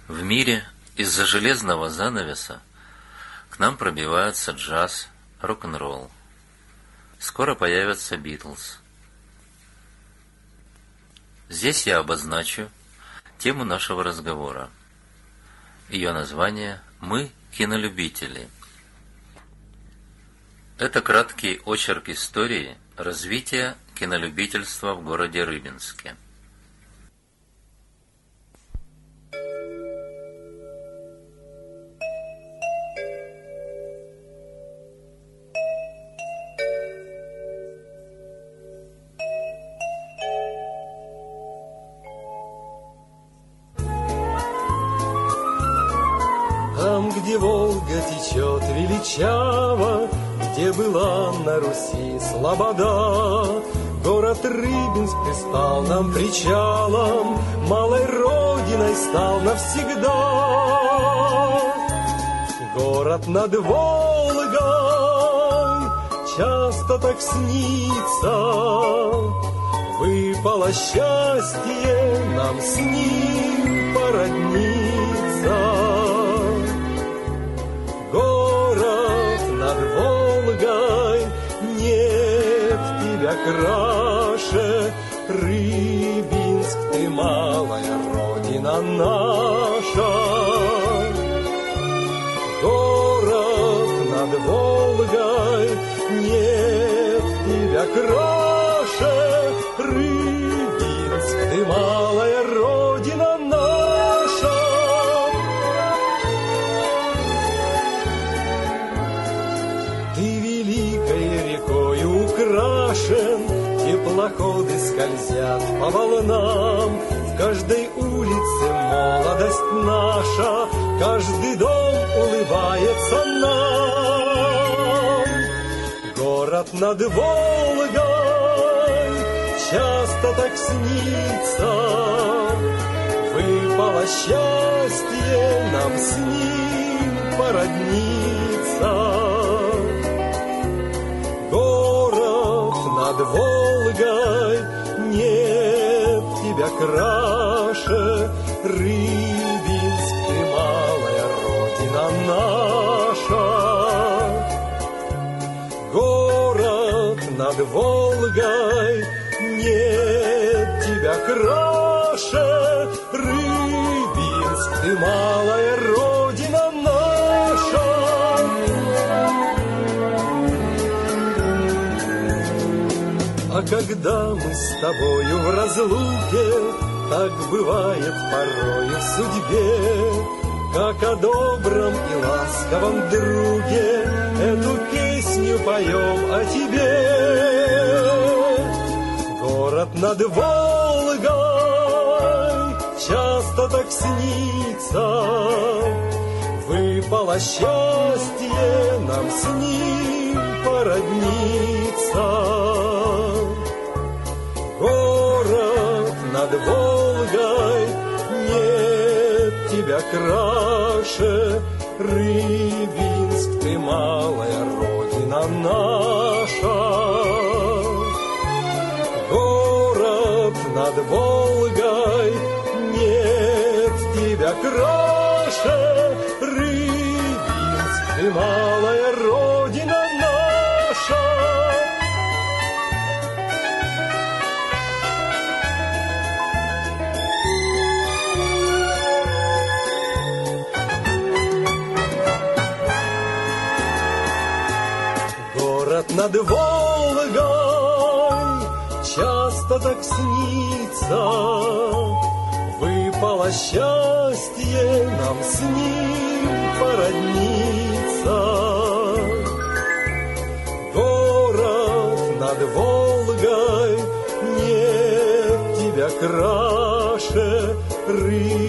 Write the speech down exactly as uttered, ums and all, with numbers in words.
В мире из-за железного занавеса к нам пробиваются джаз, рок-н-ролл. Скоро появятся Битлз. Здесь я обозначу тему нашего разговора. Ее название «Мы кинолюбители». Это краткий очерк истории развития кинолюбительства в городе Рыбинске. Там, где Волга течет величаво, где была на Руси слобода, город Рыбинск стал нам причалом, малой родиной стал навсегда. Город над Волгой часто так снится, выпало счастье нам с ним породниться. Город над Волгой, нет тебя краше, Рыбинск, ты малая родина наша. Город над Волгой, нет тебя краше, Рыбинск, ты малая родина наша. Теплоходы скользят по волнам, в каждой улице молодость наша, каждый дом улыбается нам. Город над Волгой часто так снится, выпало счастье нам с ним породниться. Над Волгой, нет тебя краше, Рыбинск, ты малая родина наша. Город над Волгой, нет тебя краше, Рыбинск, ты малая родина наша. А когда мы с тобою в разлуке, так бывает порою в судьбе, как о добром и ласковом друге эту песню поем о тебе. Город над Волгой часто так снится, выпало счастье нам с ним породниться. Город над Волгой, нет тебя краше, Рыбинск, ты малая родина наша. Город над Волгой, нет тебя краше, Рыбинск, ты малая родина наша. Над Волгой часто так снится, выпало счастье нам с ним породниться. Город над Волгой, нет тебя краше, Рыбинск,